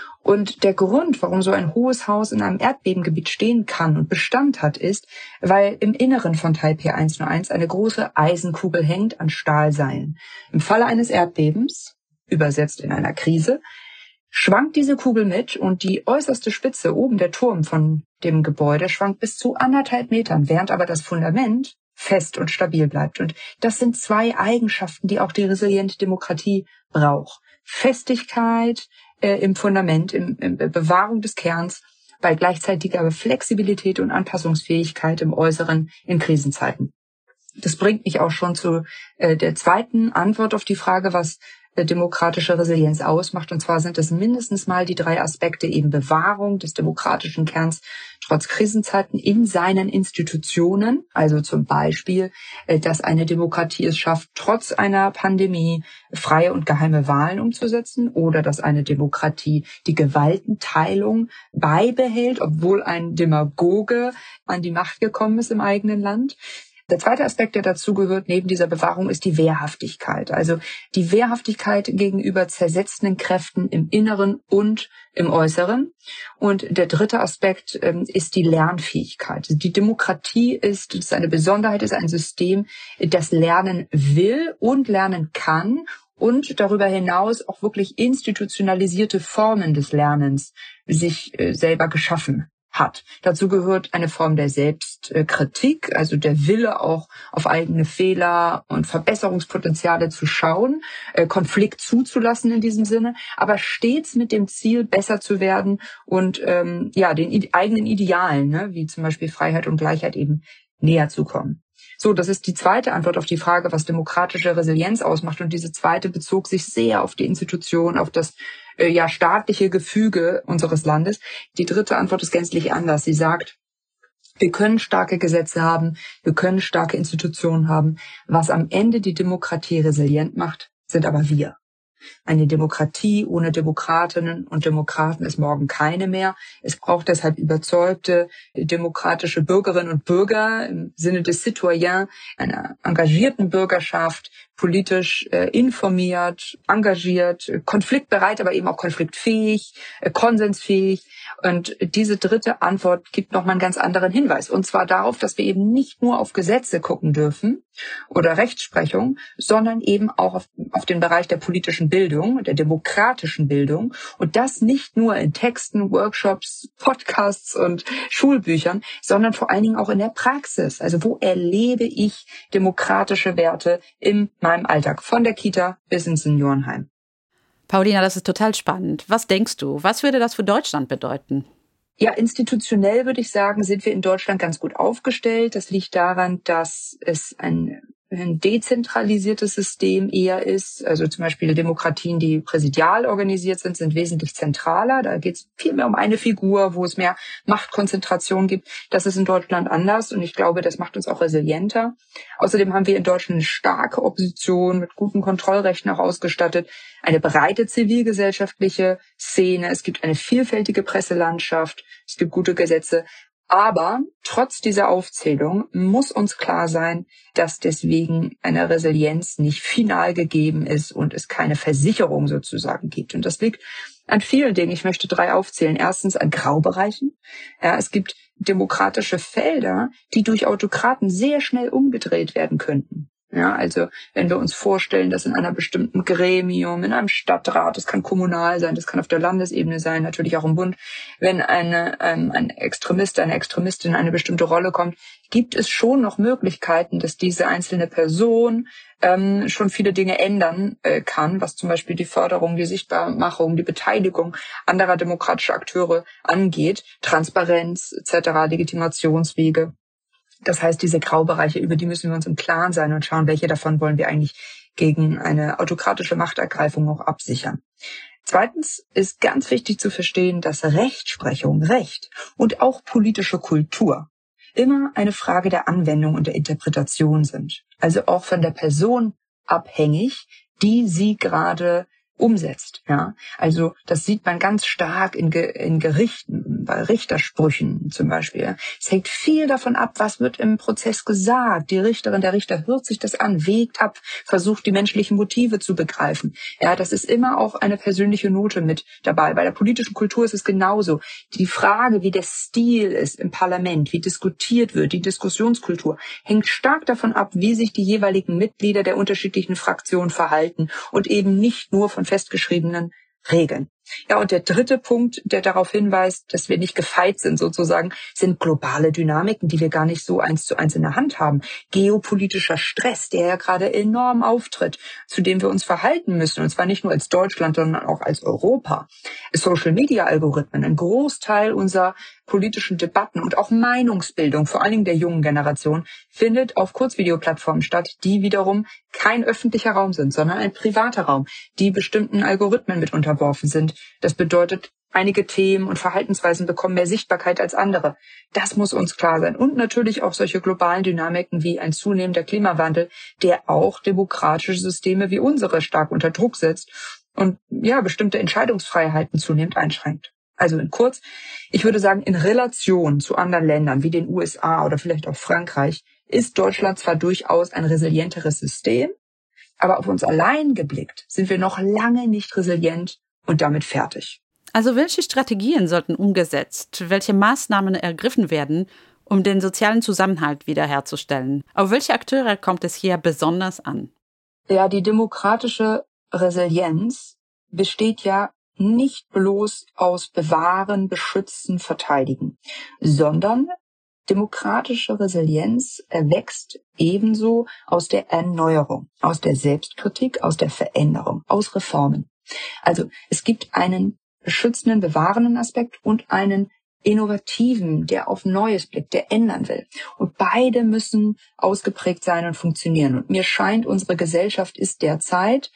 [SPEAKER 3] Und der Grund, warum so ein hohes Haus in einem Erdbebengebiet stehen kann und Bestand hat, ist, weil im Inneren von Taipei hunderteins eine große Eisenkugel hängt an Stahlseilen. Im Falle eines Erdbebens, übersetzt in einer Krise, schwankt diese Kugel mit und die äußerste Spitze, oben der Turm von dem Gebäude, schwankt bis zu anderthalb Metern, während aber das Fundament fest und stabil bleibt. Und das sind zwei Eigenschaften, die auch die resiliente Demokratie braucht. Festigkeit äh, im Fundament, im, im Bewahrung des Kerns, bei gleichzeitiger Flexibilität und Anpassungsfähigkeit im Äußeren in Krisenzeiten. Das bringt mich auch schon zu äh, der zweiten Antwort auf die Frage, was äh, demokratische Resilienz ausmacht. Und zwar sind es mindestens mal die drei Aspekte, eben Bewahrung des demokratischen Kerns trotz Krisenzeiten in seinen Institutionen. Also zum Beispiel, äh, dass eine Demokratie es schafft, trotz einer Pandemie freie und geheime Wahlen umzusetzen, oder dass eine Demokratie die Gewaltenteilung beibehält, obwohl ein Demagoge an die Macht gekommen ist im eigenen Land. Der zweite Aspekt, der dazugehört, neben dieser Bewahrung, ist die Wehrhaftigkeit. Also die Wehrhaftigkeit gegenüber zersetzenden Kräften im Inneren und im Äußeren. Und der dritte Aspekt ähm, ist die Lernfähigkeit. Die Demokratie ist, ist eine Besonderheit, ist ein System, das lernen will und lernen kann und darüber hinaus auch wirklich institutionalisierte Formen des Lernens sich äh, selber geschaffen hat. Dazu gehört eine Form der Selbstkritik, also der Wille auch auf eigene Fehler und Verbesserungspotenziale zu schauen, Konflikt zuzulassen in diesem Sinne, aber stets mit dem Ziel, besser zu werden und ähm, ja den eigenen Idealen, ne, wie zum Beispiel Freiheit und Gleichheit eben näher zu kommen. So, das ist die zweite Antwort auf die Frage, was demokratische Resilienz ausmacht. Und diese zweite bezog sich sehr auf die Institution, auf das äh, ja staatliche Gefüge unseres Landes. Die dritte Antwort ist gänzlich anders. Sie sagt, wir können starke Gesetze haben, wir können starke Institutionen haben. Was am Ende die Demokratie resilient macht, sind aber wir. Eine Demokratie ohne Demokratinnen und Demokraten ist morgen keine mehr. Es braucht deshalb überzeugte demokratische Bürgerinnen und Bürger im Sinne des Citoyen, einer engagierten Bürgerschaft, politisch äh, informiert, engagiert, konfliktbereit, aber eben auch konfliktfähig, äh, konsensfähig. Und diese dritte Antwort gibt nochmal einen ganz anderen Hinweis. Und zwar darauf, dass wir eben nicht nur auf Gesetze gucken dürfen oder Rechtsprechung, sondern eben auch auf, auf den Bereich der politischen Bildung, der demokratischen Bildung. Und das nicht nur in Texten, Workshops, Podcasts und Schulbüchern, sondern vor allen Dingen auch in der Praxis. Also wo erlebe ich demokratische Werte in meinem Alltag, von der Kita bis ins Seniorenheim.
[SPEAKER 4] Paulina, das ist total spannend. Was denkst du? Was würde das für Deutschland bedeuten?
[SPEAKER 3] Ja, institutionell würde ich sagen, sind wir in Deutschland ganz gut aufgestellt. Das liegt daran, dass es ein, ein dezentralisiertes System eher ist. Also zum Beispiel Demokratien, die präsidial organisiert sind, sind wesentlich zentraler. Da geht es viel mehr um eine Figur, wo es mehr Machtkonzentration gibt. Das ist in Deutschland anders und ich glaube, das macht uns auch resilienter. Außerdem haben wir in Deutschland eine starke Opposition mit guten Kontrollrechten auch ausgestattet, eine breite zivilgesellschaftliche Szene, es gibt eine vielfältige Presselandschaft, es gibt gute Gesetze. Aber trotz dieser Aufzählung muss uns klar sein, dass deswegen eine Resilienz nicht final gegeben ist und es keine Versicherung sozusagen gibt. Und das liegt an vielen Dingen. Ich möchte drei aufzählen. Erstens an Graubereichen. Ja, es gibt demokratische Felder, die durch Autokraten sehr schnell umgedreht werden könnten. Ja, also wenn wir uns vorstellen, dass in einer bestimmten Gremium, in einem Stadtrat, das kann kommunal sein, das kann auf der Landesebene sein, natürlich auch im Bund, wenn eine, ähm, ein Extremist, eine Extremistin in eine bestimmte Rolle kommt, gibt es schon noch Möglichkeiten, dass diese einzelne Person ähm, schon viele Dinge ändern äh, kann, was zum Beispiel die Förderung, die Sichtbarmachung, die Beteiligung anderer demokratischer Akteure angeht, Transparenz et cetera, Legitimationswege. Das heißt, diese Graubereiche, über die müssen wir uns im Klaren sein und schauen, welche davon wollen wir eigentlich gegen eine autokratische Machtergreifung auch absichern. Zweitens ist ganz wichtig zu verstehen, dass Rechtsprechung, Recht und auch politische Kultur immer eine Frage der Anwendung und der Interpretation sind. Also auch von der Person abhängig, die sie gerade umsetzt. Ja, also das sieht man ganz stark in, Ge- in Gerichten, bei Richtersprüchen zum Beispiel. Es hängt viel davon ab, was wird im Prozess gesagt. Die Richterin, der Richter hört sich das an, wägt ab, versucht die menschlichen Motive zu begreifen. Ja, das ist immer auch eine persönliche Note mit dabei. Bei der politischen Kultur ist es genauso. Die Frage, wie der Stil ist im Parlament, wie diskutiert wird, die Diskussionskultur, hängt stark davon ab, wie sich die jeweiligen Mitglieder der unterschiedlichen Fraktionen verhalten und eben nicht nur von festgeschriebenen Regeln. Ja, und der dritte Punkt, der darauf hinweist, dass wir nicht gefeit sind sozusagen, sind globale Dynamiken, die wir gar nicht so eins zu eins in der Hand haben. Geopolitischer Stress, der ja gerade enorm auftritt, zu dem wir uns verhalten müssen, und zwar nicht nur als Deutschland, sondern auch als Europa. Social-Media-Algorithmen, ein Großteil unserer politischen Debatten und auch Meinungsbildung, vor allen Dingen der jungen Generation, findet auf Kurzvideoplattformen statt, die wiederum kein öffentlicher Raum sind, sondern ein privater Raum, die bestimmten Algorithmen mit unterworfen sind. Das bedeutet, einige Themen und Verhaltensweisen bekommen mehr Sichtbarkeit als andere. Das muss uns klar sein. Und natürlich auch solche globalen Dynamiken wie ein zunehmender Klimawandel, der auch demokratische Systeme wie unsere stark unter Druck setzt und ja, bestimmte Entscheidungsfreiheiten zunehmend einschränkt. Also in kurz, ich würde sagen, in Relation zu anderen Ländern wie den U S A oder vielleicht auch Frankreich ist Deutschland zwar durchaus ein resilienteres System, aber auf uns allein geblickt sind wir noch lange nicht resilient und damit fertig.
[SPEAKER 4] Also welche Strategien sollten umgesetzt, welche Maßnahmen ergriffen werden, um den sozialen Zusammenhalt wiederherzustellen? Auf welche Akteure kommt es hier besonders an?
[SPEAKER 3] Ja, die demokratische Resilienz besteht ja nicht bloß aus Bewahren, Beschützen, Verteidigen, sondern demokratische Resilienz erwächst ebenso aus der Erneuerung, aus der Selbstkritik, aus der Veränderung, aus Reformen. Also es gibt einen beschützenden, bewahrenden Aspekt und einen innovativen, der auf Neues blickt, der ändern will. Und beide müssen ausgeprägt sein und funktionieren. Und mir scheint, unsere Gesellschaft ist derzeit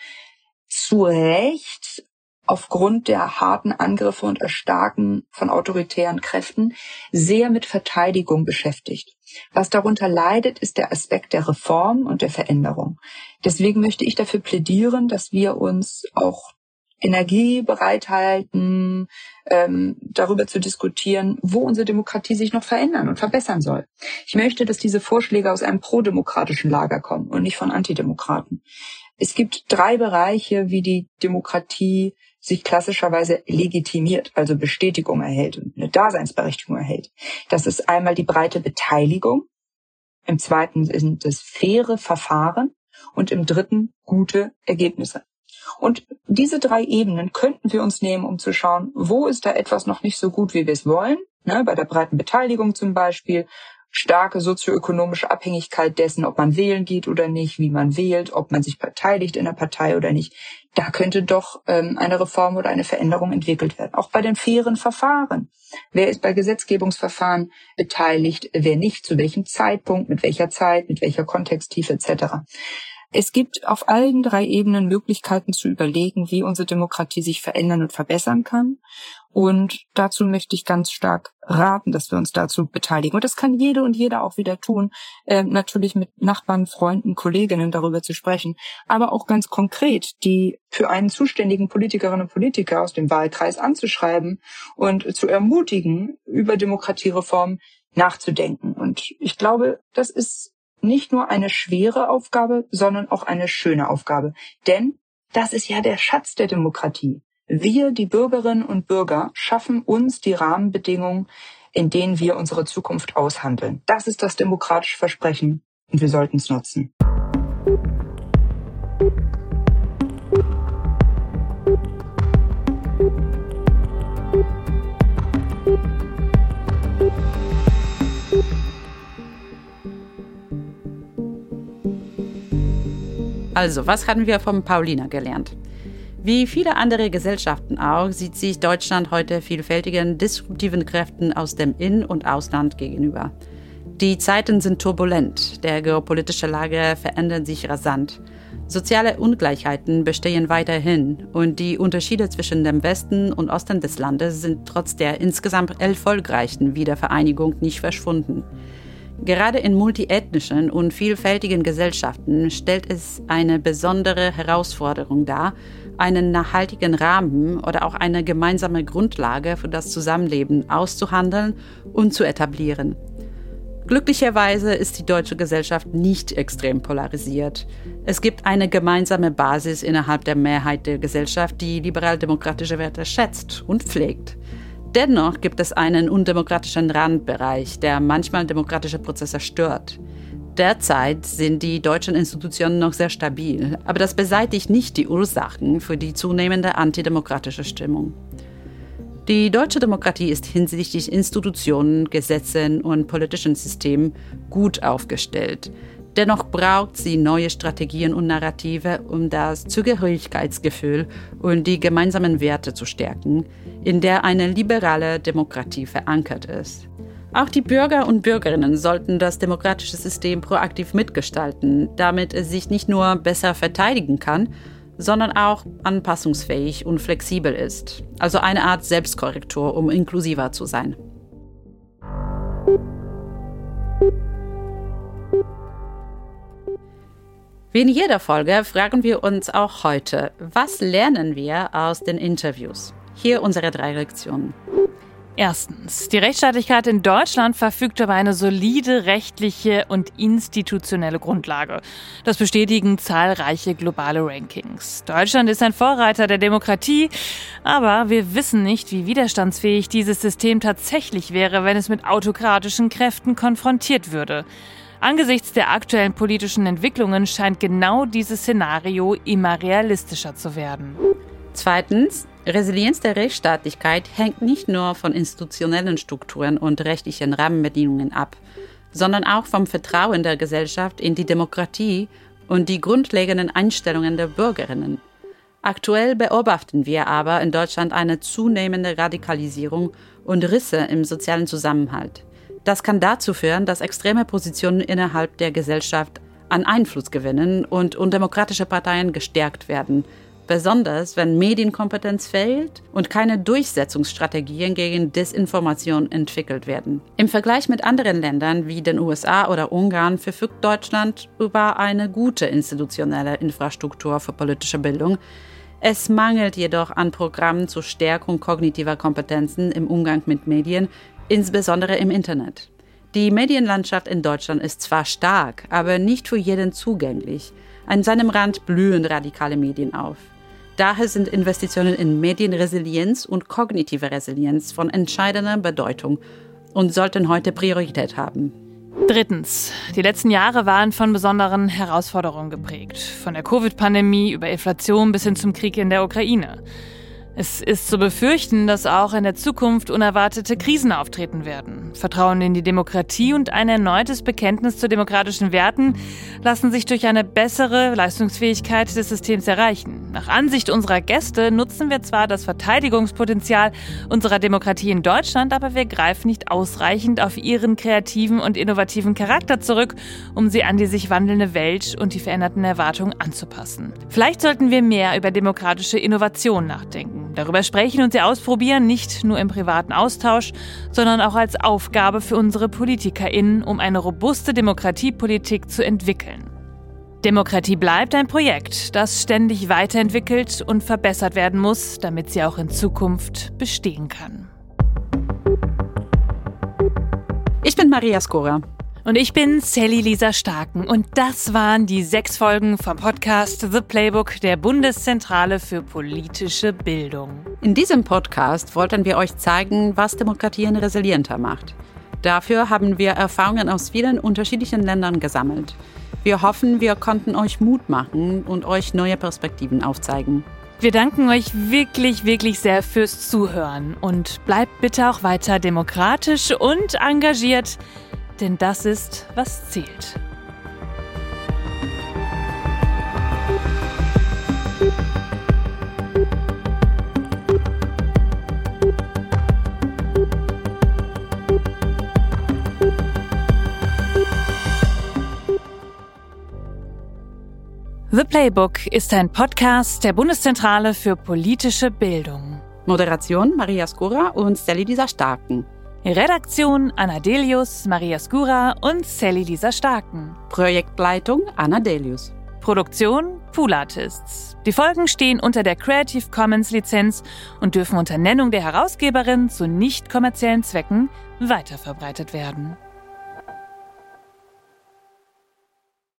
[SPEAKER 3] zu Recht aufgrund der harten Angriffe und Erstarken von autoritären Kräften sehr mit Verteidigung beschäftigt. Was darunter leidet, ist der Aspekt der Reform und der Veränderung. Deswegen möchte ich dafür plädieren, dass wir uns auch Energie bereithalten, ähm, darüber zu diskutieren, wo unsere Demokratie sich noch verändern und verbessern soll. Ich möchte, dass diese Vorschläge aus einem prodemokratischen Lager kommen und nicht von Antidemokraten. Es gibt drei Bereiche, wie die Demokratie sich klassischerweise legitimiert, also Bestätigung erhält und eine Daseinsberechtigung erhält. Das ist einmal die breite Beteiligung, im zweiten sind es faire Verfahren und im dritten gute Ergebnisse. Und diese drei Ebenen könnten wir uns nehmen, um zu schauen, wo ist da etwas noch nicht so gut, wie wir es wollen, ne, bei der breiten Beteiligung zum Beispiel, starke sozioökonomische Abhängigkeit dessen, ob man wählen geht oder nicht, wie man wählt, ob man sich beteiligt in der Partei oder nicht. Da könnte doch ähm, eine Reform oder eine Veränderung entwickelt werden. Auch bei den fairen Verfahren. Wer ist bei Gesetzgebungsverfahren beteiligt, wer nicht, zu welchem Zeitpunkt, mit welcher Zeit, mit welcher Kontexttiefe et cetera. Es gibt auf allen drei Ebenen Möglichkeiten zu überlegen, wie unsere Demokratie sich verändern und verbessern kann. Und dazu möchte ich ganz stark raten, dass wir uns dazu beteiligen. Und das kann jede und jeder auch wieder tun, äh, natürlich mit Nachbarn, Freunden, Kolleginnen darüber zu sprechen, aber auch ganz konkret die für einen zuständigen Politikerinnen und Politiker aus dem Wahlkreis anzuschreiben und zu ermutigen, über Demokratiereform nachzudenken. Und ich glaube, das ist nicht nur eine schwere Aufgabe, sondern auch eine schöne Aufgabe. Denn das ist ja der Schatz der Demokratie. Wir, die Bürgerinnen und Bürger, schaffen uns die Rahmenbedingungen, in denen wir unsere Zukunft aushandeln. Das ist das demokratische Versprechen und wir sollten es nutzen.
[SPEAKER 4] Also, was haben wir von Paulina gelernt? Wie viele andere Gesellschaften auch, sieht sich Deutschland heute vielfältigen, disruptiven Kräften aus dem In- und Ausland gegenüber. Die Zeiten sind turbulent, der geopolitische Lage verändert sich rasant. Soziale Ungleichheiten bestehen weiterhin und die Unterschiede zwischen dem Westen und Osten des Landes sind trotz der insgesamt erfolgreichen Wiedervereinigung nicht verschwunden. Gerade in multiethnischen und vielfältigen Gesellschaften stellt es eine besondere Herausforderung dar, einen nachhaltigen Rahmen oder auch eine gemeinsame Grundlage für das Zusammenleben auszuhandeln und zu etablieren. Glücklicherweise ist die deutsche Gesellschaft nicht extrem polarisiert. Es gibt eine gemeinsame Basis innerhalb der Mehrheit der Gesellschaft, die liberal-demokratische Werte schätzt und pflegt. Dennoch gibt es einen undemokratischen Randbereich, der manchmal demokratische Prozesse stört. Derzeit sind die deutschen Institutionen noch sehr stabil, aber das beseitigt nicht die Ursachen für die zunehmende antidemokratische Stimmung. Die deutsche Demokratie ist hinsichtlich Institutionen, Gesetzen und politischen Systemen gut aufgestellt. Dennoch braucht sie neue Strategien und Narrative, um das Zugehörigkeitsgefühl und die gemeinsamen Werte zu stärken, in der eine liberale Demokratie verankert ist. Auch die Bürger und Bürgerinnen sollten das demokratische System proaktiv mitgestalten, damit es sich nicht nur besser verteidigen kann, sondern auch anpassungsfähig und flexibel ist. Also eine Art Selbstkorrektur, um inklusiver zu sein. Wie in jeder Folge fragen wir uns auch heute, was lernen wir aus den Interviews? Hier unsere drei Lektionen.
[SPEAKER 5] Erstens. Die Rechtsstaatlichkeit in Deutschland verfügt über eine solide rechtliche und institutionelle Grundlage. Das bestätigen zahlreiche globale Rankings. Deutschland ist ein Vorreiter der Demokratie, aber wir wissen nicht, wie widerstandsfähig dieses System tatsächlich wäre, wenn es mit autokratischen Kräften konfrontiert würde. Angesichts der aktuellen politischen Entwicklungen scheint genau dieses Szenario immer realistischer zu werden.
[SPEAKER 4] Zweitens. Resilienz der Rechtsstaatlichkeit hängt nicht nur von institutionellen Strukturen und rechtlichen Rahmenbedingungen ab, sondern auch vom Vertrauen der Gesellschaft in die Demokratie und die grundlegenden Einstellungen der Bürgerinnen. Aktuell beobachten wir aber in Deutschland eine zunehmende Radikalisierung und Risse im sozialen Zusammenhalt. Das kann dazu führen, dass extreme Positionen innerhalb der Gesellschaft an Einfluss gewinnen und undemokratische Parteien gestärkt werden, besonders wenn Medienkompetenz fehlt und keine Durchsetzungsstrategien gegen Desinformation entwickelt werden. Im Vergleich mit anderen Ländern wie den U S A oder Ungarn verfügt Deutschland über eine gute institutionelle Infrastruktur für politische Bildung. Es mangelt jedoch an Programmen zur Stärkung kognitiver Kompetenzen im Umgang mit Medien, insbesondere im Internet. Die Medienlandschaft in Deutschland ist zwar stark, aber nicht für jeden zugänglich. An seinem Rand blühen radikale Medien auf. Daher sind Investitionen in Medienresilienz und kognitive Resilienz von entscheidender Bedeutung und sollten heute Priorität haben.
[SPEAKER 5] Drittens. Die letzten Jahre waren von besonderen Herausforderungen geprägt. Von der Covid-Pandemie über Inflation bis hin zum Krieg in der Ukraine. Es ist zu befürchten, dass auch in der Zukunft unerwartete Krisen auftreten werden. Vertrauen in die Demokratie und ein erneutes Bekenntnis zu demokratischen Werten lassen sich durch eine bessere Leistungsfähigkeit des Systems erreichen. Nach Ansicht unserer Gäste nutzen wir zwar das Verteidigungspotenzial unserer Demokratie in Deutschland, aber wir greifen nicht ausreichend auf ihren kreativen und innovativen Charakter zurück, um sie an die sich wandelnde Welt und die veränderten Erwartungen anzupassen. Vielleicht sollten wir mehr über demokratische Innovation nachdenken. Darüber sprechen und sie ausprobieren, nicht nur im privaten Austausch, sondern auch als Aufgabe für unsere PolitikerInnen, um eine robuste Demokratiepolitik zu entwickeln. Demokratie bleibt ein Projekt, das ständig weiterentwickelt und verbessert werden muss, damit sie auch in Zukunft bestehen kann.
[SPEAKER 4] Ich bin Maria Skora.
[SPEAKER 5] Und ich bin Sally Lisa Starken und das waren die sechs Folgen vom Podcast The Playbook der Bundeszentrale für politische Bildung.
[SPEAKER 4] In diesem Podcast wollten wir euch zeigen, was Demokratien resilienter macht. Dafür haben wir Erfahrungen aus vielen unterschiedlichen Ländern gesammelt. Wir hoffen, wir konnten euch Mut machen und euch neue Perspektiven aufzeigen.
[SPEAKER 5] Wir danken euch wirklich, wirklich sehr fürs Zuhören und bleibt bitte auch weiter demokratisch und engagiert, denn das ist, was zählt. The Playbook ist ein Podcast der Bundeszentrale für politische Bildung.
[SPEAKER 4] Moderation Maria Skora und Sally Lisa Starken.
[SPEAKER 5] Redaktion Anna Delius, Maria Skura und Sally Lisa Starken.
[SPEAKER 4] Projektleitung Anna Delius.
[SPEAKER 5] Produktion Pool Artists. Die Folgen stehen unter der Creative Commons Lizenz und dürfen unter Nennung der Herausgeberin zu nicht kommerziellen Zwecken weiterverbreitet werden.